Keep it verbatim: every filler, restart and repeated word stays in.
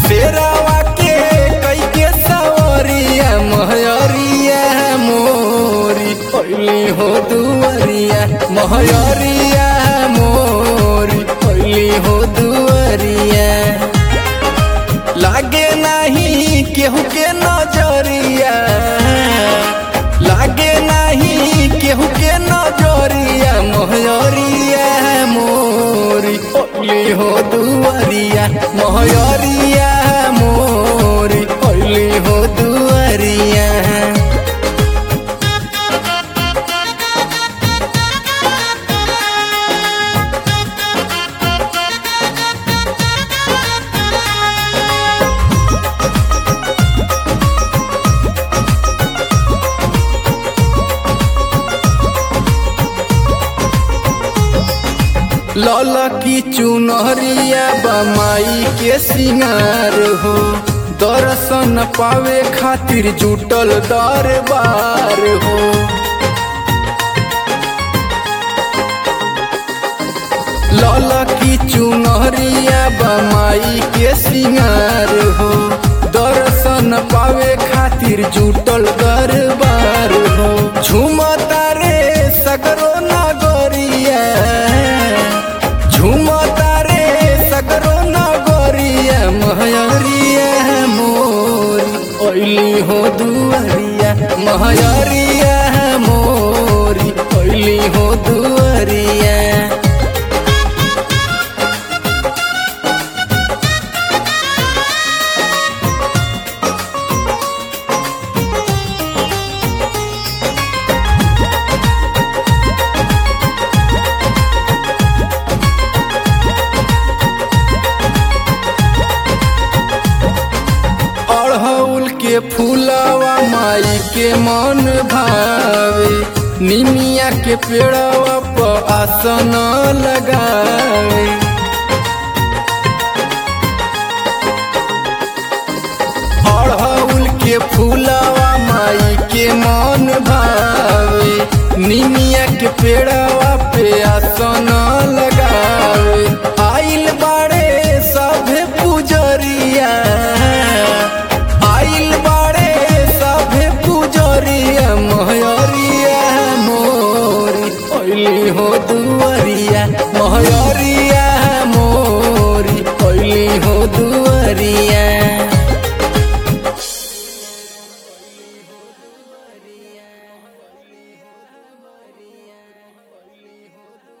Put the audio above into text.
शेरावा के कई के सवरिया महयरिया मोरी पहली हो दुआरिया महयरिया मोरी पहली हो दुआरिया लागे नहीं केहू के नजरिया लागे नहीं केहू के नजरिया महयरिया मोरी पहली हो दुआरिया महयरिया मोरी पहली हो दुआरिया लौला की चुनरिया बमाई के सिंगार हो दर्शन पावे खातिर जुटल दरबार हो लौला की चुनरिया बमाई के सिंगार हो दर्शन पावे खातिर जुटल दरबार हो झूमता रे सगरो नगरिया झूमता रे सगरो नगरिया महयरिया मोरी पहली हो दुआरिया महयरिया मोरी पहली हो दुआरिया अड़हुल के फूलवा माई के मन भावे निमिया के पेड़वा पर आसन लगावे अड़हुल के फूलवा माई के मन भावे निमिया के पेड़वा पे आसन लगावे आइल बाड़े सभे पुजरिया आइल बाड़े सभे पुजरिया महयरिया मोरी पहली हो दुआरिया महयरिया मोरी पहली हो दुआरिया